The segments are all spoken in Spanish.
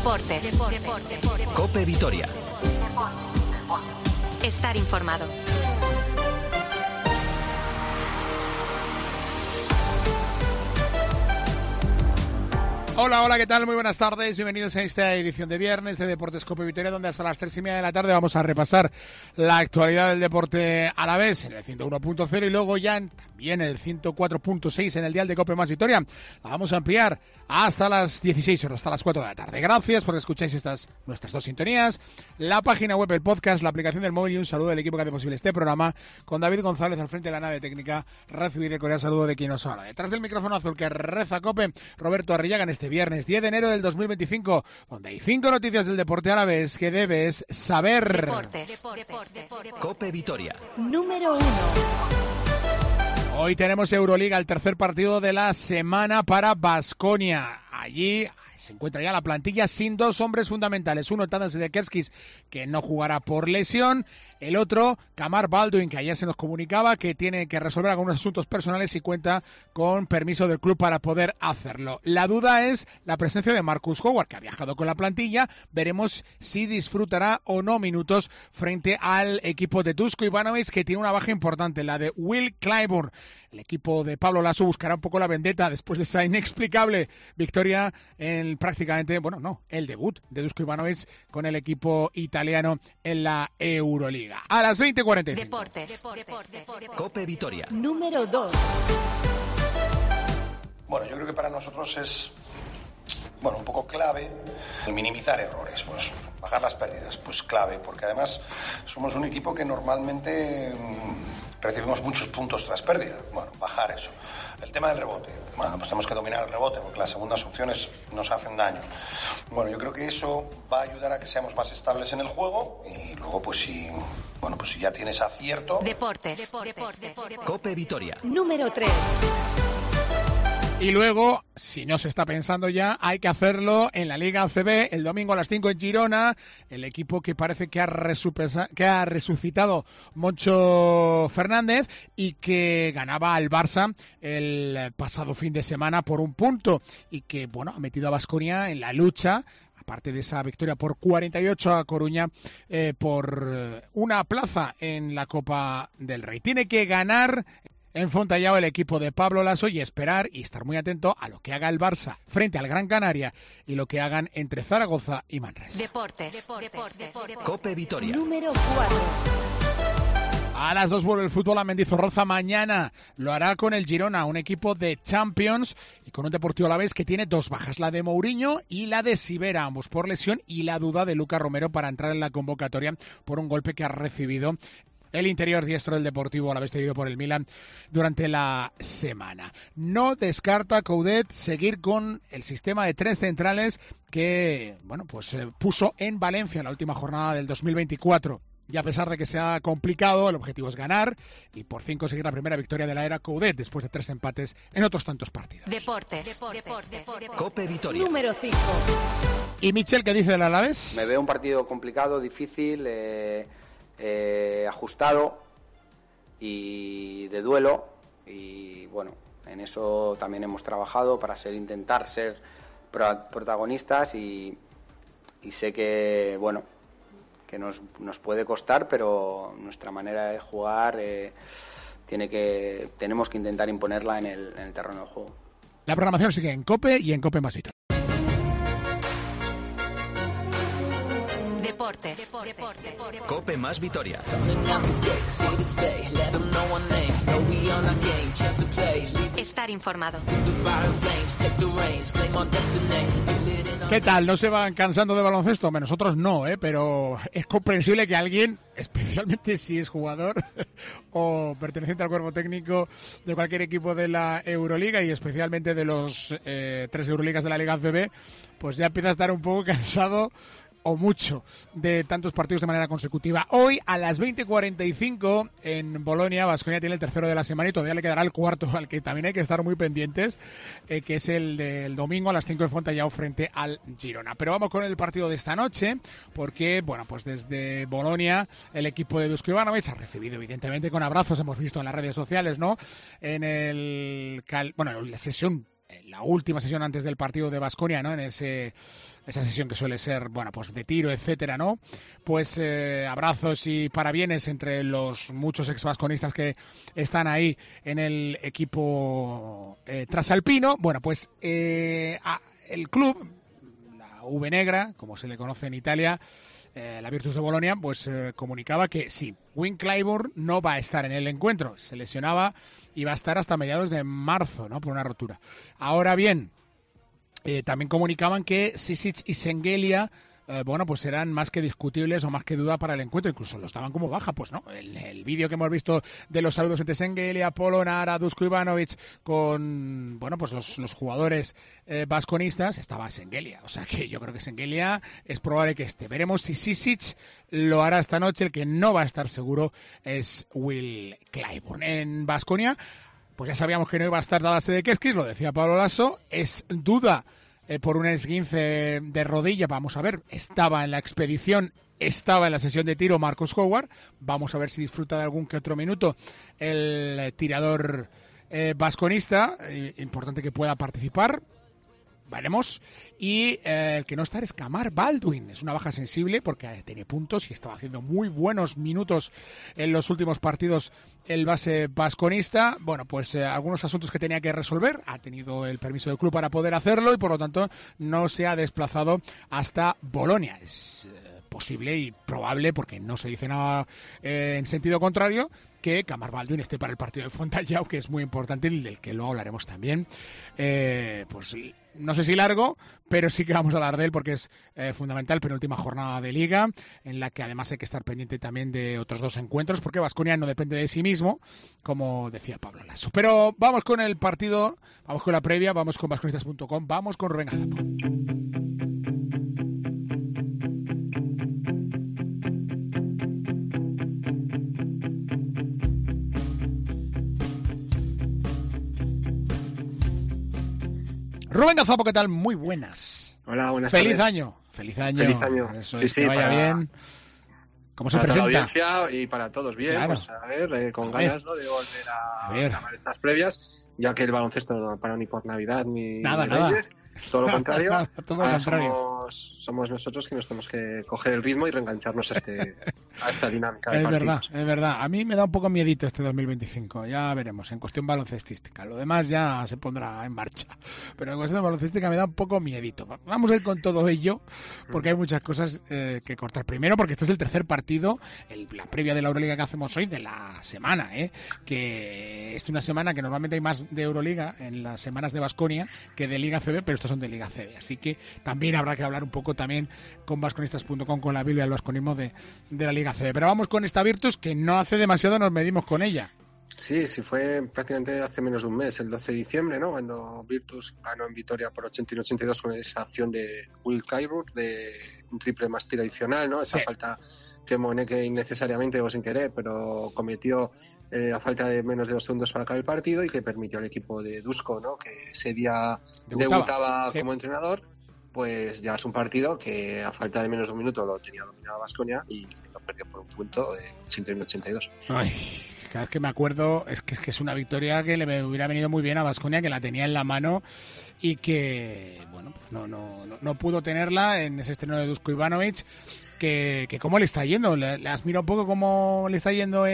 Deportes. COPE Vitoria. Estar informado. Hola, ¿qué tal? Muy buenas tardes, bienvenidos a esta edición de viernes de Deportes COPE Vitoria, donde hasta las 3:30 de la tarde vamos a repasar la actualidad del deporte alavés en el 101.0 y luego ya también en el 104.6 en el dial de COPE más Vitoria. La vamos a ampliar hasta las 16 horas, hasta las 4 de la tarde. Gracias por escucháis nuestras dos sintonías, la página web, el podcast, la aplicación del móvil y un saludo del equipo que hace posible este programa con David González al frente de la nave técnica, recibir el cordial saludo de quien nos habla. Detrás del micrófono azul que reza COPE, Roberto Arrillaga, en este viernes 10 de enero del 2025, donde hay 5 noticias del deporte alavés que debes saber. Deportes. COPE Vitoria. Número 1. Hoy tenemos Euroliga, el tercer partido de la semana para Baskonia. Allí se encuentra ya la plantilla sin dos hombres fundamentales. Uno, Tadas Sedekerskis, que no jugará por lesión. El otro, Kamar Baldwin, que ayer se nos comunicaba que tiene que resolver algunos asuntos personales y cuenta con permiso del club para poder hacerlo. La duda es la presencia de Marcus Howard, que ha viajado con la plantilla. Veremos si disfrutará o no minutos frente al equipo de Dusko Ivanovic, que tiene una baja importante, la de Will Clyburn. El equipo de Pablo Laso buscará un poco la vendetta después de esa inexplicable victoria en el debut de Dusko Ivanovic con el equipo italiano en la Euroliga. A las 20:45. Deportes. COPE Vitoria. Número 2. Bueno, yo creo que para nosotros es un poco clave minimizar errores, pues bajar las pérdidas, pues clave, porque además somos un equipo que normalmente recibimos muchos puntos tras pérdida. Bueno, bajar eso. El tema del rebote. Bueno, pues tenemos que dominar el rebote porque las segundas opciones nos hacen daño. Bueno, yo creo que eso va a ayudar a que seamos más estables en el juego y luego pues si ya tienes acierto. Deportes. COPE Vitoria. Número 3. Y luego, si no se está pensando ya, hay que hacerlo en la Liga ACB el domingo a las 5 en Girona. El equipo que parece que ha resucitado Moncho Fernández y que ganaba al Barça el pasado fin de semana por un punto y que, ha metido a Baskonia en la lucha. Aparte de esa victoria por 48 a Coruña, por una plaza en la Copa del Rey. Tiene que ganar en Fontallao el equipo de Pablo Laso y esperar y estar muy atento a lo que haga el Barça frente al Gran Canaria y lo que hagan entre Zaragoza y Manresa. Deportes. COPE Vitoria. Número 4. A las 2 vuelve el fútbol a Mendizorroza mañana. Lo hará con el Girona, un equipo de Champions y con un Deportivo Alavés que tiene dos bajas, la de Mourinho y la de Sivera, ambos por lesión, y la duda de Lucas Romero para entrar en la convocatoria por un golpe que ha recibido el interior diestro del Deportivo Alavés cedido por el Milan durante la semana. No descarta Coudet seguir con el sistema de tres centrales que puso en Valencia en la última jornada del 2024. Y a pesar de que sea complicado, el objetivo es ganar y por fin conseguir la primera victoria de la era Coudet después de 3 empates en otros tantos partidos. Deportes. COPE Vitoria. Número 5. ¿Y Michel qué dice del Alavés? Me veo un partido complicado, difícil, ajustado y de duelo, y en eso también hemos trabajado para intentar ser protagonistas y sé que que nos puede costar, pero nuestra manera de jugar tenemos que intentar imponerla en el terreno de juego. La programación sigue en COPE y en COPE más Vitoria. Deportes. COPE más Vitoria. Estar informado. ¿Qué tal? ¿No se van cansando de baloncesto? Nosotros no, pero es comprensible que alguien, especialmente si es jugador o perteneciente al cuerpo técnico de cualquier equipo de la Euroliga y especialmente de los 3 Euroligas de la Liga ACB, pues ya empieza a estar un poco cansado o mucho de tantos partidos de manera consecutiva. Hoy a las 20:45 en Bolonia, Baskonia tiene el tercero de la semana y todavía le quedará el cuarto al que también hay que estar muy pendientes, que es el del domingo a las 5 en Fontallao frente al Girona. Pero vamos con el partido de esta noche porque, desde Bolonia el equipo de Dusko Ivanovic ha recibido evidentemente con abrazos, hemos visto en las redes sociales, ¿no? En la sesión la última sesión antes del partido de Baskonia, ¿no? En esa sesión que suele ser, bueno, pues de tiro, etcétera, ¿no? Pues abrazos y parabienes entre los muchos ex-vasconistas que están ahí en el equipo trasalpino. Bueno, pues el club, la V Negra, como se le conoce en Italia, la Virtus de Bolonia, pues comunicaba que sí, Wayne Clyburn no va a estar en el encuentro, se lesionaba y va a estar hasta mediados de marzo, ¿no? Por una rotura. Ahora bien, también comunicaban que Sisic y Šengelia, bueno, pues eran más que discutibles o más que duda para el encuentro, incluso los daban como baja, pues no. El vídeo que hemos visto de los saludos entre Šengelia, Polonara, Duško Ivanović con, bueno, pues los jugadores vasconistas, estaba Šengelia, o sea que yo creo que Šengelia es probable que esté. Veremos si Sisic lo hará esta noche. El que no va a estar seguro es Will Clyburn. En Baskonia, pues ya sabíamos que no iba a estar Tadas Sedekerskis, lo decía Pablo Lasso, es duda por un esguince de rodilla. Vamos a ver, estaba en la expedición, estaba en la sesión de tiro Marcus Howard. Vamos a ver si disfruta de algún que otro minuto el tirador vasconista. Importante que pueda participar. Veremos. Y el que no está es Kamar Baldwin. Es una baja sensible porque tiene puntos y estaba haciendo muy buenos minutos en los últimos partidos el base vasconista. Bueno, pues algunos asuntos que tenía que resolver. Ha tenido el permiso del club para poder hacerlo y por lo tanto no se ha desplazado hasta Bolonia. Es posible y probable, porque no se dice nada en sentido contrario, que Kamar Baldwin esté para el partido de Fontallao, que es muy importante y del que luego hablaremos también. Pues no sé si largo, pero sí que vamos a hablar de él porque es fundamental. Penúltima jornada de Liga, en la que además hay que estar pendiente también de otros dos encuentros, porque Baskonia no depende de sí mismo, como decía Pablo Lasso. Pero vamos con el partido, vamos con la previa, vamos con vasconistas.com, vamos con Rubén Gazapo. Rubén Gazapo, ¿qué tal? Muy buenas. Hola, buenas tardes. Feliz año. Feliz año. Feliz año. Eso sí, es, sí, que vaya bien. ¿Cómo se presenta? Para la audiencia y para todos bien. Claro. Pues a ver, con ganas, ¿no?, de volver a grabar estas previas, ya que el baloncesto no para ni por Navidad ni Nada. Reyes. Todo lo contrario. Todo lo contrario. Somos nosotros que nos tenemos que coger el ritmo y reengancharnos a esta dinámica de partidos. Es verdad. A mí me da un poco miedito este 2025. Ya veremos, en cuestión baloncestística. Lo demás ya se pondrá en marcha. Pero en cuestión baloncestística me da un poco miedito. Vamos a ir con todo ello, porque hay muchas cosas que cortar. Primero, porque este es el tercer partido, la previa de la Euroliga que hacemos hoy, de la semana, que es una semana que normalmente hay más de Euroliga en las semanas de Baskonia que de Liga CB, pero estos son de Liga CB. Así que también habrá que hablar un poco también con vasconistas.com, con la Biblia del vasconismo de la Liga CB. Pero vamos con esta Virtus, que no hace demasiado nos medimos con ella. Sí, fue prácticamente hace menos de un mes, el 12 de diciembre, ¿no?, cuando Virtus ganó en Vitoria por 81-82 con esa acción de Will Clyburn de un triple más tiro adicional, ¿no? Esa falta que Moneke innecesariamente o sin querer, pero cometió a falta de menos de 2 segundos para acabar el partido y que permitió al equipo de Duško, ¿no?, que ese día debutaba como entrenador, pues llevarse un partido que a falta de menos de un minuto lo tenía dominado Baskonia y lo perdió por un punto, 81-82. Ay, cada vez que me acuerdo es que es una victoria que le hubiera venido muy bien a Baskonia, que la tenía en la mano y que, bueno, pues no pudo tenerla en ese estreno de Duško Ivanović. Que cómo le está yendo, ¿le has mirado un poco cómo le está yendo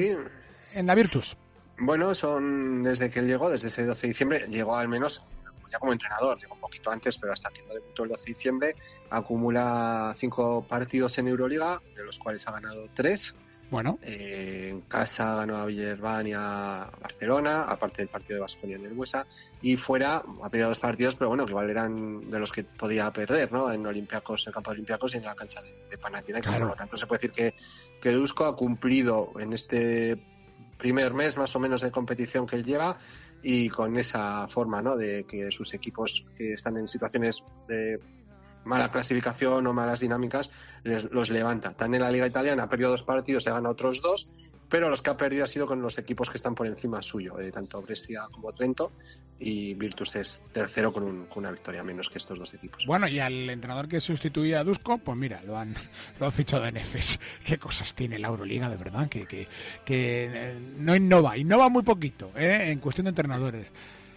en la Virtus? Bueno, desde que él llegó, desde ese 12 de diciembre, llegó al menos ya como entrenador, llegó un poquito antes, pero hasta que no debutó el 12 de diciembre, acumula 5 partidos en Euroliga, de los cuales ha ganado 3. Bueno. En casa ganó a Villeurbanne y a Barcelona, aparte del partido de Baskonia en el Buesa, y fuera ha perdido 2 partidos, pero bueno, que igual eran de los que podía perder, ¿no?, en Olympiacos, en el campo de Olympiacos y en la cancha de Panathinaikos. Claro. Por lo tanto, se puede decir que Duško ha cumplido en este primer mes más o menos de competición que él lleva, y con esa forma, ¿no?, de que sus equipos que están en situaciones de mala clasificación o malas dinámicas los levanta. También en la Liga Italiana ha perdido 2 partidos, se ha ganado otros 2, pero los que ha perdido ha sido con los equipos que están por encima suyo, tanto Brescia como Trento, y Virtus es tercero con una victoria menos que estos 2 equipos. Bueno, y al entrenador que sustituía a Duško, pues mira, lo han fichado en EFES. Qué cosas tiene la Euroliga, de verdad, que no innova muy poquito, en cuestión de entrenadores.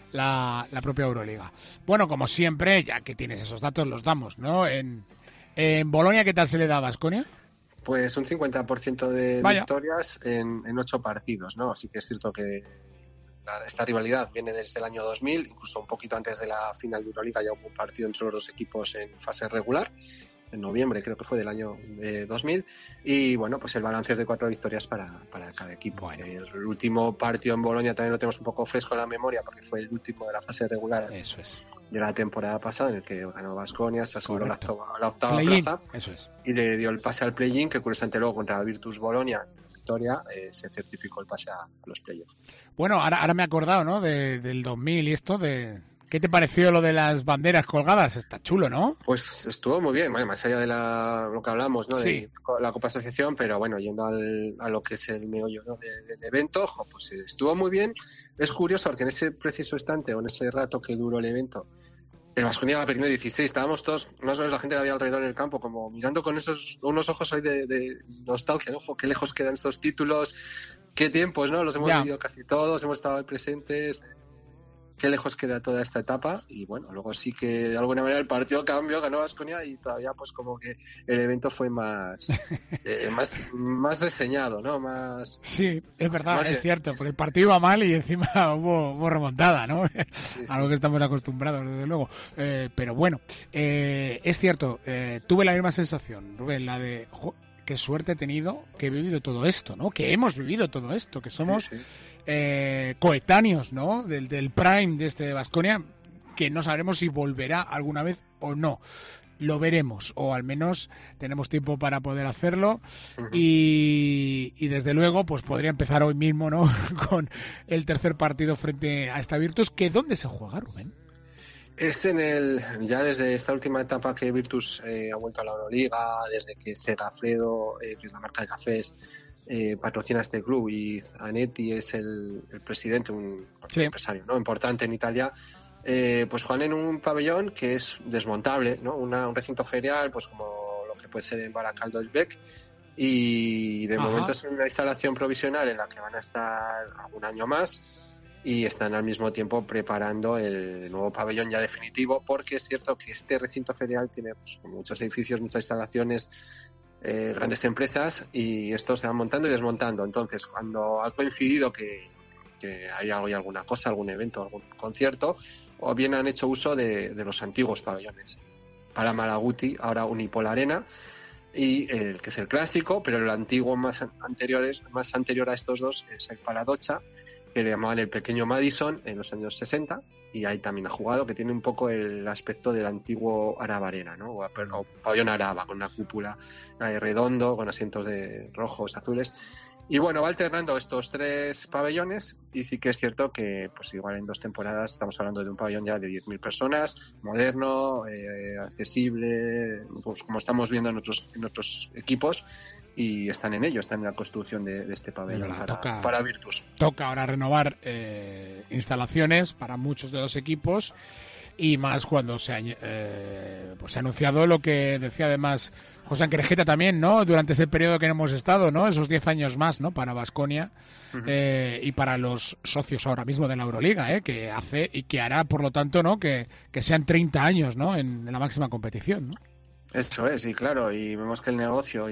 la propia Euroliga. Bueno, como siempre, ya que tienes esos datos, los damos, ¿no? En Bolonia, ¿qué tal se le da a Baskonia? Pues un 50% de Vaya. victorias en 8 partidos, ¿no? Así que es cierto que esta rivalidad viene desde el año 2000, incluso un poquito antes de la final de Euroliga ya hubo un partido entre los dos equipos en fase regular, en noviembre creo que fue del año 2000, y bueno, pues el balance es de 4 victorias para cada equipo. Bueno. El último partido en Bolonia también lo tenemos un poco fresco en la memoria porque fue el último de la fase regular Eso es. de la temporada pasada, en el que ganó Baskonia, se aseguró la Correcto. octava Play-in, plaza eso es. y le dio el pase al play-in, que curiosamente luego contra Virtus Bolonia, victoria, se certificó el pase a los playoffs. Bueno, ahora me he acordado, ¿no? del 2000 y esto de... ¿Qué te pareció lo de las banderas colgadas? Está chulo, ¿no? Pues estuvo muy bien, bueno, más allá de lo que hablamos, ¿no? Sí. De la Copa Asociación, pero bueno, yendo a lo que es el meollo, ¿no? del evento, pues estuvo muy bien. Es curioso porque en ese preciso instante o en ese rato que duró el evento, el Baskonia va perdiendo 16, estábamos todos, más o menos la gente que había alrededor en el campo, como mirando con unos ojos ahí de nostalgia, ¿no? Ojo, qué lejos quedan estos títulos, qué tiempos, ¿no? Los hemos vivido casi todos, hemos estado ahí presentes. Qué lejos queda toda esta etapa, y bueno, luego sí que de alguna manera el partido cambió, ganó Baskonia y todavía pues como que el evento fue más más reseñado, ¿no? Más. Sí, es verdad, más es bien, cierto, sí, porque el partido iba mal y encima hubo remontada, ¿no? Sí, A lo que estamos acostumbrados, desde luego. Pero bueno, es cierto, tuve la misma sensación, Rubén, la de... qué suerte he tenido que he vivido todo esto, ¿no? Que hemos vivido todo esto, que somos Sí. coetáneos, ¿no? Del prime de este Baskonia, que no sabremos si volverá alguna vez o no. Lo veremos, o al menos tenemos tiempo para poder hacerlo. Uh-huh. Y desde luego, pues podría empezar hoy mismo, ¿no? Con el tercer partido frente a esta Virtus, que ¿dónde se juega, Rubén? Es ya desde esta última etapa que Virtus ha vuelto a la Euroliga, desde que Segafredo, que es la marca de cafés, patrocina este club, y Zanetti es el presidente, un empresario, ¿no? Importante en Italia, pues juegan en un pabellón que es desmontable, ¿no? Un recinto ferial, pues como lo que puede ser en Baracaldo del Bec, y de momento es una instalación provisional en la que van a estar algún año más, y están al mismo tiempo preparando el nuevo pabellón ya definitivo, porque es cierto que este recinto ferial tiene pues, muchos edificios, muchas instalaciones, grandes empresas, y esto se va montando y desmontando. Entonces, cuando ha coincidido que hay alguna cosa, algún evento, algún concierto, o bien han hecho uso de los antiguos pabellones. Para Malaguti, ahora Unipol Arena, y el que es el clásico, pero el antiguo más anterior a estos dos es el Paradocha, que le llamaban el pequeño Madison en los años 60, y ahí también ha jugado, que tiene un poco el aspecto del antiguo Araba Arena, ¿no? O pabellón Araba, con una cúpula redondo, con asientos de rojos, azules. Y bueno, va alternando estos 3 pabellones, y sí que es cierto que pues igual en 2 temporadas estamos hablando de un pabellón ya de 10.000 personas, moderno, accesible, pues como estamos viendo en otros equipos, y están en ello, están en la construcción de este pabellón para Virtus. Toca ahora renovar instalaciones para muchos de los equipos, y más cuando se ha anunciado lo que decía además José Anquerejeta también, ¿no? Durante este periodo que hemos estado, ¿no? Esos 10 años más, ¿no? Para Baskonia, uh-huh. Y para los socios ahora mismo de la Euroliga, que hace y que hará, por lo tanto, ¿no? Que sean 30 años, ¿no? En la máxima competición, ¿no? Eso es, y claro, y vemos que el negocio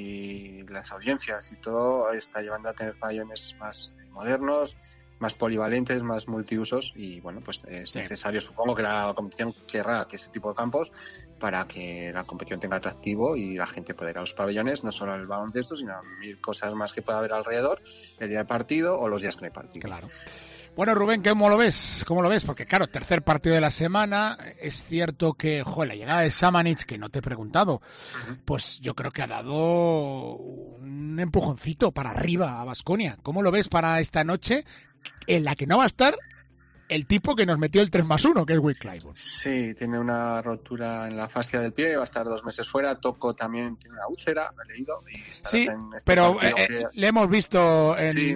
y las audiencias y todo está llevando a tener pabellones más modernos, más polivalentes, más multiusos, y bueno, pues es necesario, supongo que la competición querrá que ese tipo de campos, para que la competición tenga atractivo y la gente pueda ir a los pabellones, no solo al baloncesto, sino a 1000 cosas más que pueda haber alrededor, el día de partido o los días que no hay partido. Claro. Bueno, Rubén, ¿cómo lo ves? ¿Cómo lo ves? Porque claro, tercer partido de la semana, es cierto que, la llegada de Samanic, que no te he preguntado, pues yo creo que ha dado un empujoncito para arriba a Baskonia. ¿Cómo lo ves para esta noche, en la que no va a estar el tipo que nos metió el 3+1, que es Will Clyburn? Sí, tiene una rotura en la fascia del pie, va a estar 2 meses fuera. Tocco también tiene una úlcera, he leído. Y sí, pero le hemos visto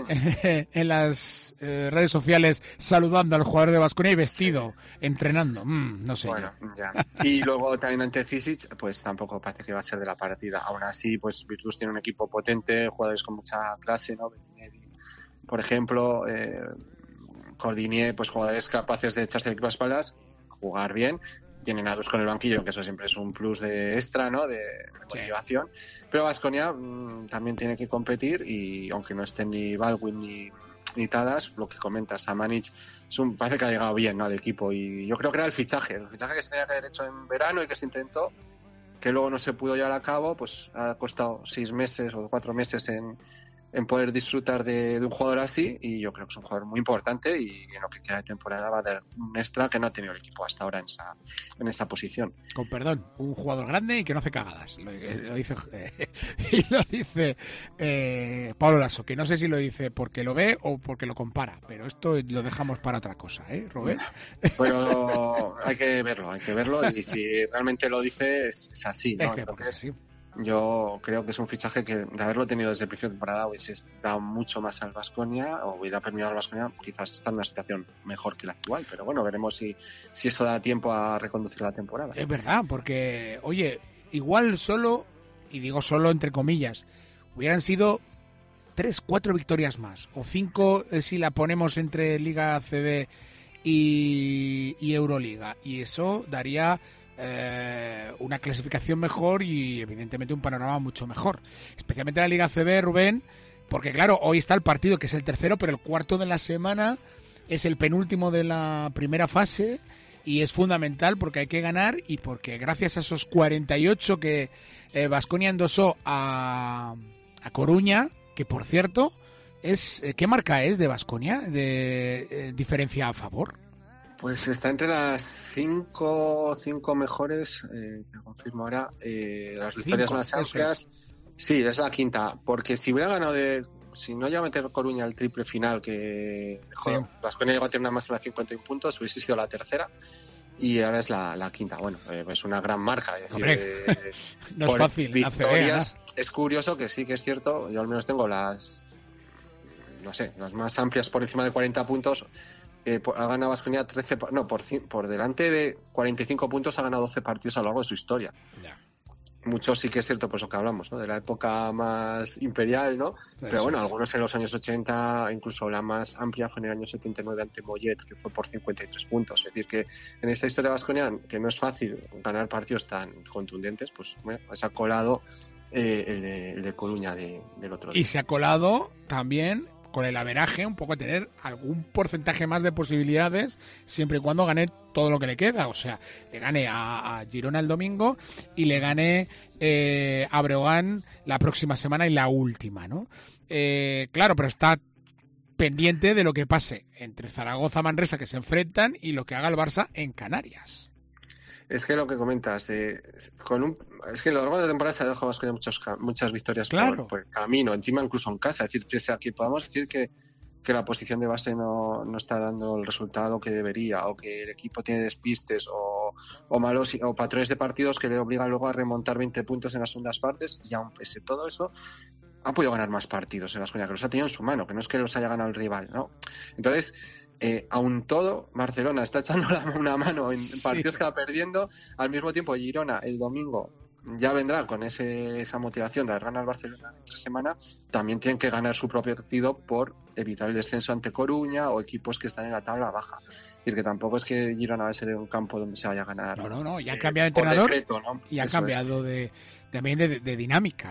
en las redes sociales saludando al jugador de Baskonia y vestido, entrenando. No sé. Bueno, ya. Y luego también ante Cisic, pues tampoco parece que va a ser de la partida. Aún así, pues Virtus tiene un equipo potente, jugadores con mucha clase, ¿no? Por ejemplo, Cordinier, pues jugadores capaces de echarse el equipo a espaldas, jugar bien. Tienen a Dus con el banquillo, que eso siempre es un plus de extra, ¿no? De motivación. Pero Baskonia también tiene que competir y aunque no estén ni Baldwin ni Tadas, lo que comentas, Samanic parece que ha llegado bien, ¿no? Al equipo, y yo creo que era el fichaje que se tenía que haber hecho en verano y que se intentó, que luego no se pudo llevar a cabo, pues ha costado 6 meses o 4 meses en poder disfrutar de un jugador así, y yo creo que es un jugador muy importante y en lo que queda de temporada va a dar un extra que no ha tenido el equipo hasta ahora en esa posición. Con perdón, un jugador grande y que no hace cagadas, lo dice y lo dice Pablo Lasso, que no sé si lo dice porque lo ve o porque lo compara, pero esto lo dejamos para otra cosa, Rubén. Pero hay que verlo y si realmente lo dice es así, ¿no? Es que Entonces, sí. yo creo que es un fichaje que, de haberlo tenido desde el principio de temporada, hubiese dado mucho más al Baskonia, o hubiera permitido al Baskonia quizás estar en una situación mejor que la actual. Pero bueno, veremos si eso da tiempo a reconducir la temporada. Es verdad, porque, oye, igual solo, y digo solo entre comillas, hubieran sido 3, 4 victorias más, o 5 si la ponemos entre Liga ACB y Euroliga, y eso daría una clasificación mejor y evidentemente un panorama mucho mejor, especialmente la Liga ACB, Rubén, porque claro, hoy está el partido que es el tercero, pero el cuarto de la semana es el penúltimo de la primera fase y es fundamental porque hay que ganar y porque gracias a esos 48 que Baskonia endosó a Coruña, que por cierto ¿qué marca es de Baskonia de diferencia a favor? Pues está entre las 5 mejores, te confirmo ahora, las victorias más amplias. Sí, es la quinta, porque si hubiera ganado si no llega a meter Coruña al triple final, que Baskonia llegó a tener una más de 51 puntos, hubiese sido la tercera y ahora es la quinta. Bueno, es una gran marca. Es decir, no es fácil. Victorias, es curioso que sí que es cierto, yo al menos tengo las más amplias por encima de 40 puntos. Ha ganado Baskonia 13, por delante de 45 puntos ha ganado 12 partidos a lo largo de su historia. Ya. Muchos sí que es cierto, pues lo que hablamos, ¿no? De la época más imperial, ¿no? Pero bueno, algunos en los años 80, incluso la más amplia fue en el año 79 ante Mollet, que fue por 53 puntos. Es decir, que en esta historia baskonia, que no es fácil ganar partidos tan contundentes, pues bueno, se ha colado el de Coruña del otro día. Y se ha colado también con el averaje, un poco tener algún porcentaje más de posibilidades, siempre y cuando gane todo lo que le queda. O sea, le gane a Girona el domingo y le gane a Breogán la próxima semana y la última, ¿no? Claro, pero está pendiente de lo que pase entre Zaragoza y Manresa, que se enfrentan, y lo que haga el Barça en Canarias. Es que lo que comentas, es que a lo largo de la temporada se ha dejado Baskonia muchas victorias por el camino, encima incluso en casa. Es decir, pese a que podamos decir que la posición de base no está dando el resultado que debería, o que el equipo tiene despistes o malos o patrones de partidos que le obligan luego a remontar 20 puntos en las segundas partes, y aún pese todo eso ha podido ganar más partidos en Baskonia, que los ha tenido en su mano, que no es que los haya ganado el rival, ¿no? Entonces, aún todo, Barcelona está echando una mano en partidos que va perdiendo. Al mismo tiempo, Girona el domingo ya vendrá con esa motivación de haber ganado al Barcelona entre semana. También tienen que ganar su propio partido por evitar el descenso ante Coruña o equipos que están en la tabla baja. Es decir, que tampoco es que Girona va a ser un campo donde se vaya a ganar. No, ya ha cambiado de entrenador, decreto, ¿no? Y ha cambiado también de dinámica,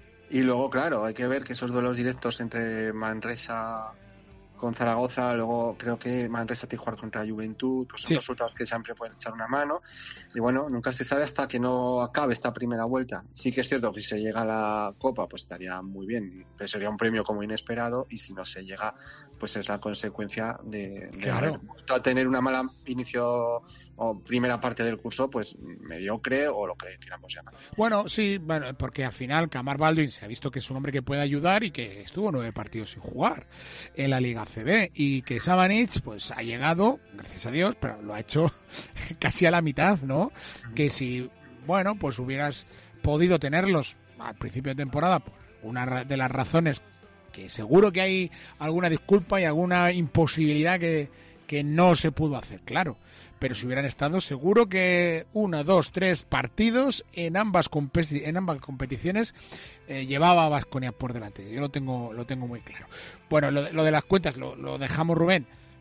Y luego, claro, hay que ver que esos duelos directos entre Manresa con Zaragoza, luego creo que Manresa tiene que jugar contra Juventud, pues son resultados que siempre pueden echar una mano, y bueno, nunca se sabe hasta que no acabe esta primera vuelta. Sí que es cierto que si se llega a la Copa, pues estaría muy bien, pero sería un premio como inesperado, y si no se llega, pues es la consecuencia de haber vuelto a tener una mala inicio o primera parte del curso, pues mediocre, o lo que queramos llamar. Bueno, porque al final Camar Baldwin se ha visto que es un hombre que puede ayudar y que estuvo 9 partidos sin jugar en la Liga ACB, y que Samanic pues ha llegado, gracias a Dios, pero lo ha hecho casi a la mitad, ¿no? Que si, pues hubieras podido tenerlos al principio de temporada, por una de las razones que seguro que hay alguna disculpa y alguna imposibilidad que no se pudo hacer, claro, pero si hubieran estado, seguro que 1, 2, 3 partidos en ambas competiciones llevaba a Baskonia por delante. Yo lo tengo muy claro. Bueno, lo de las cuentas lo dejamos, Rubén,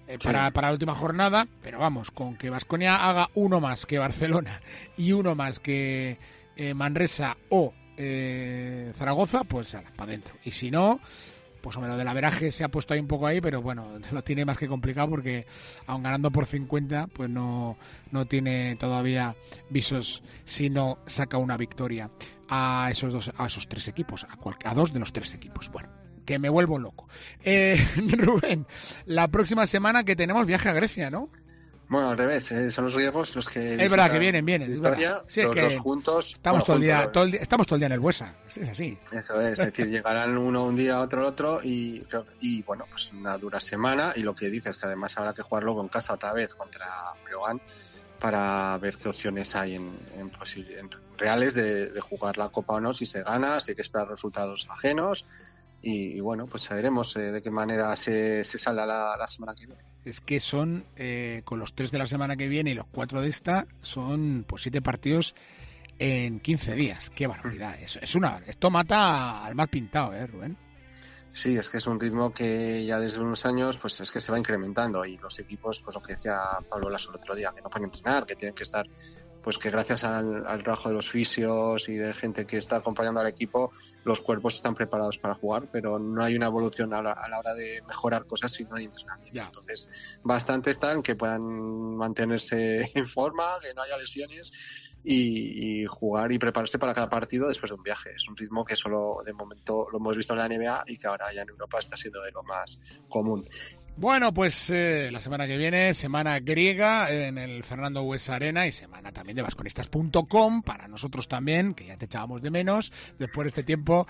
para la última jornada, pero vamos, con que Baskonia haga uno más que Barcelona y uno más que Manresa o Zaragoza, pues para adentro. Y si no, pues hombre, lo del averaje se ha puesto ahí un poco ahí, pero bueno, lo tiene más que complicado porque aun ganando por 50, pues no tiene todavía visos si no saca una victoria a esos tres equipos, a dos de los tres equipos. Bueno, que me vuelvo loco. Rubén, la próxima semana que tenemos viaje a Grecia, ¿no? Bueno, al revés, son los griegos los que... Es verdad que vienen. Victoria, Sí, los es que dos juntos... Estamos todo el día en el Buesa, es así. Eso es decir, llegarán uno un día, otro el otro, y bueno, pues una dura semana, y lo que dices, que además habrá que jugarlo en casa otra vez contra Breogán, para ver qué opciones hay en reales de jugar la Copa o no, si se gana, si hay que esperar resultados ajenos, y bueno, pues veremos de qué manera se salda la semana que viene. Es que son, con los 3 de la semana que viene y los 4 de esta, son pues 7 partidos en 15 días. ¡Qué barbaridad! Esto mata al mal pintado, Rubén. Sí, es que es un ritmo que ya desde unos años pues es que se va incrementando, y los equipos, pues lo que decía Pablo Lasso el otro día, que no pueden entrenar, que tienen que estar, pues que gracias al trabajo de los fisios y de gente que está acompañando al equipo, los cuerpos están preparados para jugar, pero no hay una evolución a la hora de mejorar cosas si no hay entrenamiento. Ya. Entonces, bastante están que puedan mantenerse en forma, que no haya lesiones, y jugar y prepararse para cada partido después de un viaje. Es un ritmo que solo de momento lo hemos visto en la NBA y que ahora ya en Europa está siendo de lo más común. Bueno, pues la semana que viene, semana griega en el Fernando Buesa Arena, y semana también de vasconistas.com, para nosotros también, que ya te echábamos de menos después de este tiempo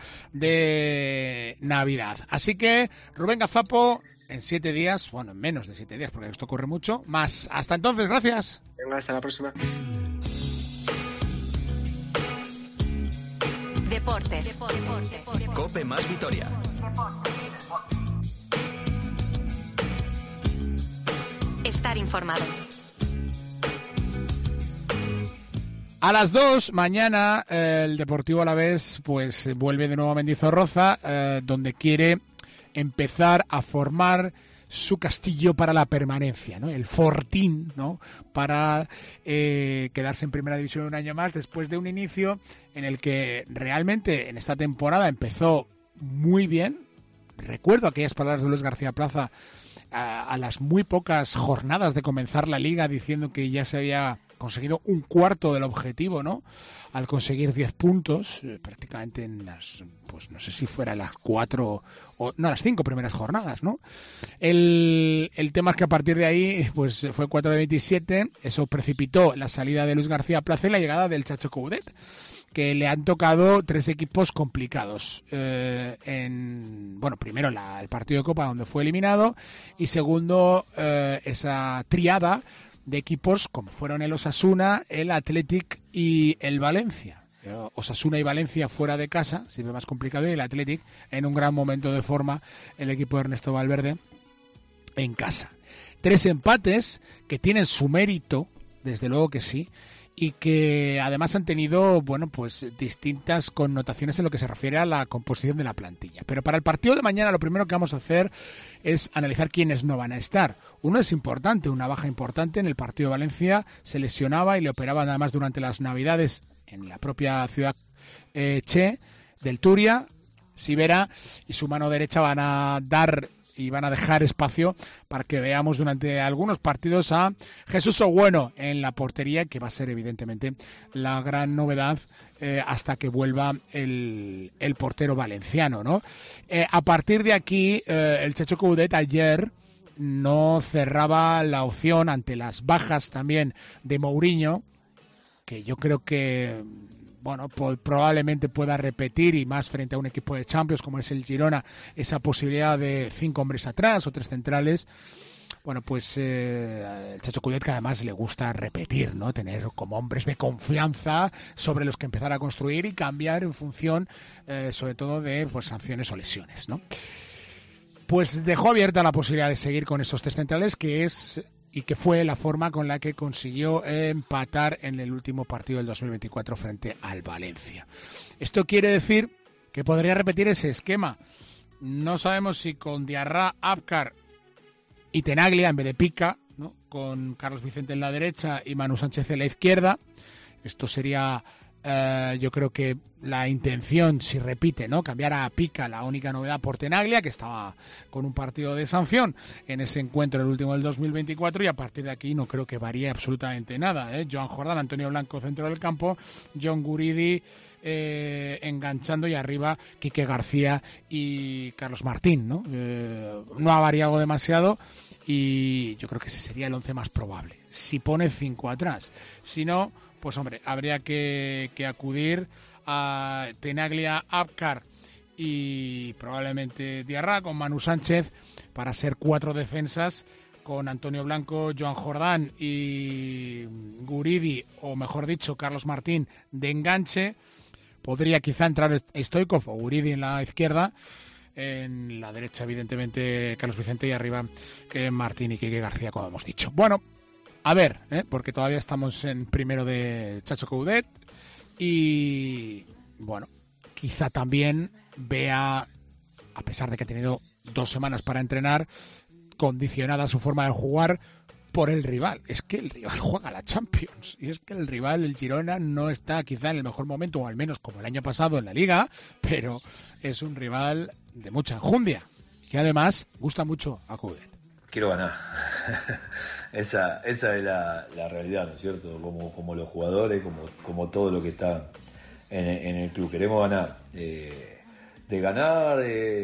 de Navidad. Así que, Rubén Gazapo, en 7 días, bueno, en menos de 7 días, porque esto corre mucho, más. Hasta entonces, gracias. Venga, hasta la próxima. Deportes. Cope más Vitoria. Estar informado. A las 2 mañana el Deportivo Alavés pues vuelve de nuevo a Mendizorroza, donde quiere empezar a formar su castillo para la permanencia, ¿no? El fortín, ¿no? Para quedarse en primera división un año más, después de un inicio en el que realmente en esta temporada empezó muy bien. Recuerdo aquellas palabras de Luis García Plaza a las muy pocas jornadas de comenzar la liga, diciendo que ya se había conseguido un cuarto del objetivo, ¿no? Al conseguir 10 puntos, prácticamente en las, pues no sé si fuera las 4 o no, las 5 primeras jornadas, ¿no? El tema es que a partir de ahí, pues fue 4 de 27, eso precipitó la salida de Luis García Plaza y la llegada del Chacho Coudet, que le han tocado 3 equipos complicados. Primero el partido de Copa, donde fue eliminado, y segundo, esa triada de equipos como fueron el Osasuna, el Athletic y el Valencia. Osasuna y Valencia fuera de casa, siempre más complicado, y el Athletic en un gran momento de forma, el equipo de Ernesto Valverde en casa. 3 empates que tienen su mérito, desde luego que sí, y que además han tenido, bueno, pues distintas connotaciones en lo que se refiere a la composición de la plantilla. Pero para el partido de mañana lo primero que vamos a hacer es analizar quiénes no van a estar. Uno es importante, una baja importante en el partido de Valencia, se lesionaba y le operaban además durante las Navidades en la propia ciudad Che del Turia. Sivera y su mano derecha van a dar y van a dejar espacio para que veamos durante algunos partidos a Jesús Ogüeno en la portería, que va a ser evidentemente la gran novedad hasta que vuelva el portero valenciano, ¿no? A partir de aquí, el Chacho Coudet ayer no cerraba la opción ante las bajas también de Mourinho, que yo creo que bueno, probablemente pueda repetir, y más frente a un equipo de Champions como es el Girona, esa posibilidad de 5 hombres atrás o 3 centrales. Bueno, pues el Chacho Coudet, que además le gusta repetir, ¿no? Tener como hombres de confianza sobre los que empezar a construir y cambiar en función, sobre todo, de pues sanciones o lesiones, ¿no? Pues dejó abierta la posibilidad de seguir con esos 3 centrales, que fue la forma con la que consiguió empatar en el último partido del 2024 frente al Valencia. Esto quiere decir que podría repetir ese esquema. No sabemos si con Diarra, Abkar y Tenaglia en vez de Pica, ¿no? Con Carlos Vicente en la derecha y Manu Sánchez en la izquierda. Esto sería, yo creo que la intención, si repite, ¿no? Cambiar a Pica, la única novedad, por Tenaglia, que estaba con un partido de sanción en ese encuentro, el último del 2024, y a partir de aquí no creo que varíe absolutamente nada, ¿eh? Joan Jordán, Antonio Blanco, centro del campo, John Guridi enganchando, y arriba Quique García y Carlos Martín, ¿no? No ha variado demasiado y yo creo que ese sería el 11 más probable. Si pone 5 atrás, si no, pues hombre, habría que acudir a Tenaglia, Abkar y probablemente Diarra con Manu Sánchez para ser 4 defensas, con Antonio Blanco, Joan Jordán y Guridi, o mejor dicho, Carlos Martín de enganche. Podría quizá entrar Stoichkov o Guridi en la izquierda. En la derecha, evidentemente, Carlos Vicente, y arriba que Martín y Quique García, como hemos dicho. Bueno, a ver, porque todavía estamos en primero de Chacho Coudet. Y bueno, quizá también vea, a pesar de que ha tenido 2 semanas para entrenar, condicionada su forma de jugar por el rival. Es que el rival juega la Champions, y es que el rival, el Girona, no está quizá en el mejor momento, o al menos como el año pasado en la Liga, pero es un rival de mucha enjundia, que además gusta mucho a Coudet. Quiero ganar. Esa es la realidad, ¿no es cierto? Como los jugadores, como todo lo que está en el club. Queremos ganar. De ganar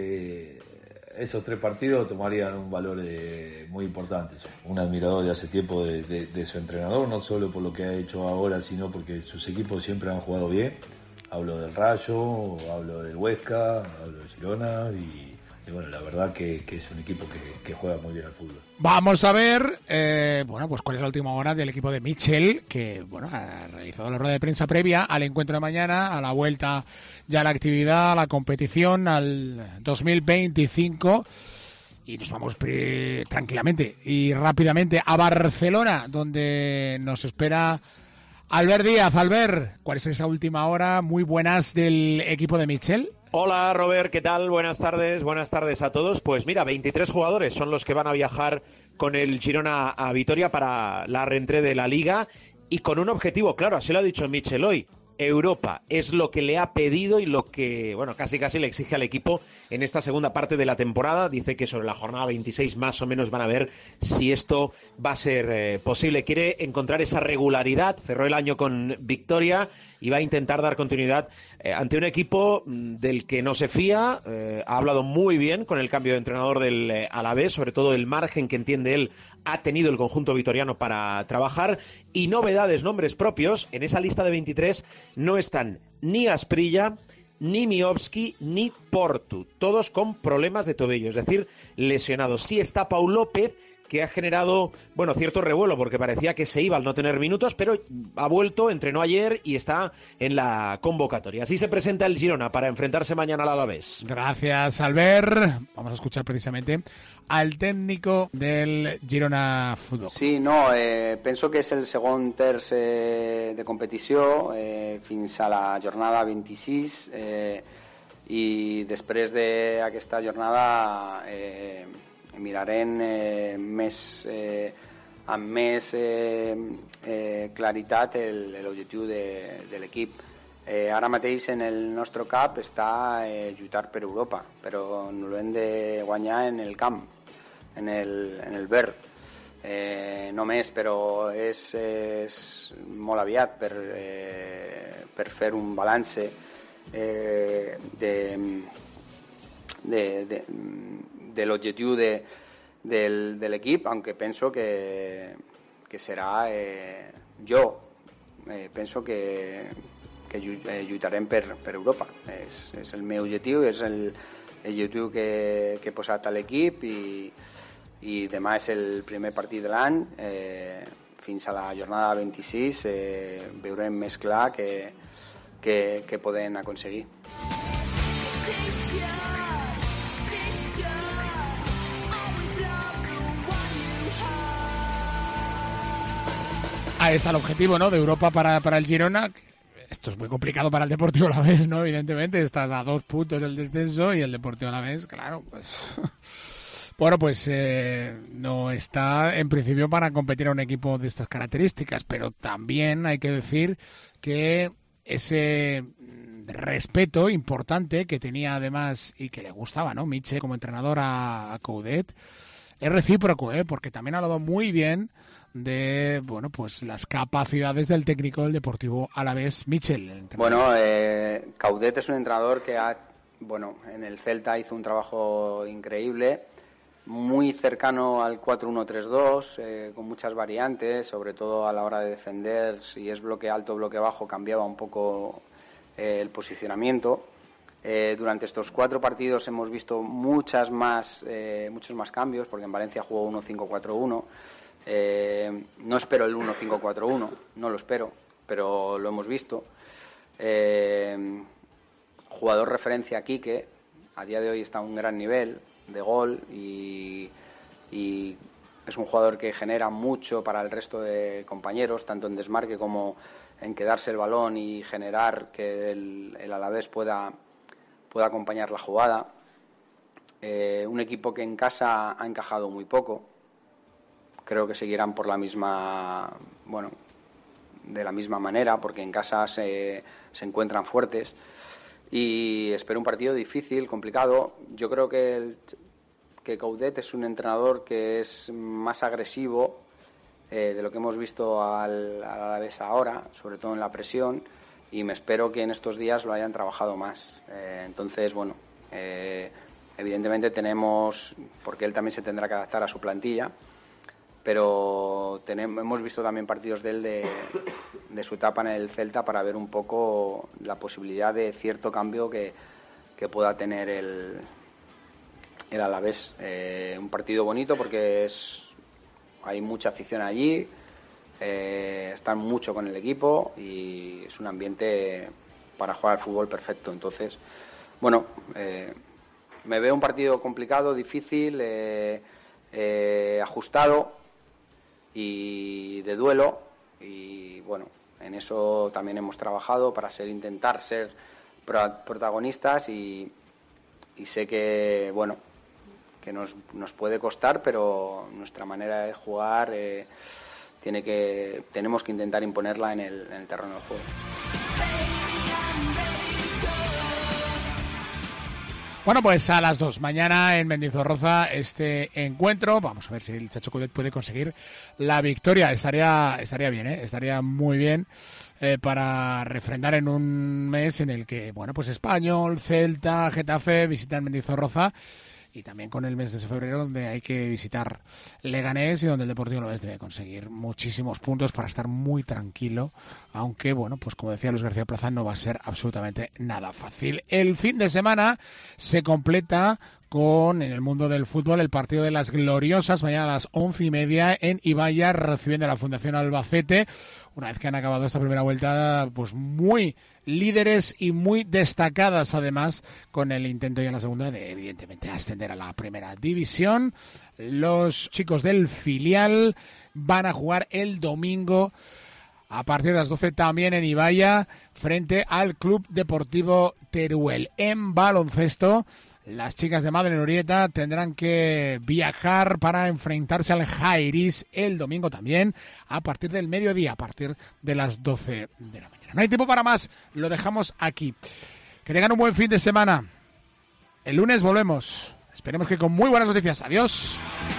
esos 3 partidos tomarían un valor muy importante. Un admirador de hace tiempo de su entrenador, no solo por lo que ha hecho ahora, sino porque sus equipos siempre han jugado bien. Hablo del Rayo, hablo del Huesca, hablo del Girona y bueno, la verdad que es un equipo que juega muy bien al fútbol. Vamos a ver, bueno, pues cuál es la última hora del equipo de Mitchell, que bueno, ha realizado la rueda de prensa previa al encuentro de mañana, a la vuelta ya a la actividad, a la competición, al 2025. Y nos vamos tranquilamente y rápidamente a Barcelona, donde nos espera Albert Díaz. Albert, ¿cuál es esa última hora? Muy buenas del equipo de Mitchell. Hola Robert, ¿qué tal? Buenas tardes a todos. Pues mira, 23 jugadores son los que van a viajar con el Girona a Vitoria para la reentré de la Liga, y con un objetivo claro, así lo ha dicho Mitchell hoy. Europa es lo que le ha pedido y lo que, bueno, casi le exige al equipo en esta segunda parte de la temporada. Dice que sobre la jornada 26 más o menos van a ver si esto va a ser posible. Quiere encontrar esa regularidad, cerró el año con victoria y va a intentar dar continuidad ante un equipo del que no se fía. Ha hablado muy bien con el cambio de entrenador del Alavés, sobre todo el margen que entiende él ha tenido el conjunto vitoriano para trabajar, y novedades, nombres propios. En esa lista de 23 no están ni Asprilla, ni Miovski, ni Portu, todos con problemas de tobillo, es decir, lesionados. Sí está Pau López, que ha generado, bueno, cierto revuelo porque parecía que se iba al no tener minutos, pero ha vuelto, entrenó ayer y está en la convocatoria. Así se presenta el Girona para enfrentarse mañana al Alavés. Gracias, Albert. Vamos a escuchar precisamente al técnico del Girona Fútbol. Sí, no, penso que és el segon terç de competició fins a la jornada 26, i després d'aquesta jornada mirarem amb més claritat l'objectiu de l'equip. Ara mateix en el nostre cap està lluitar per Europa, però no l'hem de guanyar en el camp, en el verd. Només, però és molt aviat per fer un balanç de l'objectiu de l'equip, aunque penso que serà penso que lluitarem per Europa. És el meu objectiu, és l'objectiu que he posat a l'equip, i demà és el primer partit de l'any. Fins a la jornada 26 veurem més clar què podem aconseguir. Ahí está el objetivo, ¿no?, de Europa para el Girona. Esto es muy complicado para el Deportivo Alavés, ¿no? Evidentemente, estás a 2 puntos del descenso y el Deportivo Alavés, claro, pues Bueno, pues no está en principio para competir a un equipo de estas características, pero también hay que decir que ese respeto importante que tenía además y que le gustaba, ¿no?, Mitchell como entrenador a Coudet, es recíproco, porque también ha hablado muy bien de, bueno, pues las capacidades del técnico del Deportivo Alavés, Mitchell. Bueno, Coudet es un entrenador que en el Celta hizo un trabajo increíble, muy cercano al 4-1-3-2, con muchas variantes, sobre todo a la hora de defender. Si es bloque alto, bloque bajo, cambiaba un poco el posicionamiento. Durante estos 4 partidos hemos visto muchos más cambios, porque en Valencia jugó 1-5-4-1. No espero el 1-5-4-1, no lo espero, pero lo hemos visto. Jugador referencia Quique, a día de hoy está a un gran nivel de gol y es un jugador que genera mucho para el resto de compañeros, tanto en desmarque como en quedarse el balón y generar que el Alavés pueda acompañar la jugada. Un equipo que en casa ha encajado muy poco. Creo que seguirán por de la misma manera, porque en casa se encuentran fuertes. Y espero un partido difícil, complicado. Yo creo que Coudet es un entrenador que es más agresivo de lo que hemos visto al Alavés ahora, sobre todo en la presión, y me espero que en estos días lo hayan trabajado más. Entonces, evidentemente tenemos, porque él también se tendrá que adaptar a su plantilla, pero hemos visto también partidos de él de su etapa en el Celta para ver un poco la posibilidad de cierto cambio que pueda tener el Alavés. Un partido bonito porque hay mucha afición allí, están mucho con el equipo y es un ambiente para jugar al fútbol perfecto. Entonces, me veo un partido complicado, difícil, ajustado y de duelo, y en eso también hemos trabajado para intentar ser protagonistas y sé que que nos puede costar, pero nuestra manera de jugar tenemos que intentar imponerla en el terreno del juego. Bueno, pues a las 2 mañana en Mendizorroza este encuentro. Vamos a ver si el Chacho Coudet puede conseguir la victoria. Estaría bien, estaría muy bien para refrendar en un mes en el que, pues Español, Celta, Getafe visitan Mendizorroza. Y también con el mes de febrero, donde hay que visitar Leganés y donde el Deportivo Alavés debe conseguir muchísimos puntos para estar muy tranquilo. Aunque, pues como decía Luis García Plaza, no va a ser absolutamente nada fácil. El fin de semana se completa con, en el mundo del fútbol, el partido de las gloriosas, mañana a las 11:30 en Ibaya, recibiendo a la Fundación Albacete. Una vez que han acabado esta primera vuelta, pues muy líderes y muy destacadas, además, con el intento ya en la segunda de, evidentemente, ascender a la primera división. Los chicos del filial van a jugar el domingo a partir de las 12 también en Ibaya, frente al Club Deportivo Teruel. En baloncesto, las chicas de Madre Norieta tendrán que viajar para enfrentarse al Jairis el domingo también, a partir del mediodía, a partir de las 12 de la mañana. No hay tiempo para más, lo dejamos aquí. Que tengan un buen fin de semana. El lunes volvemos. Esperemos que con muy buenas noticias. Adiós.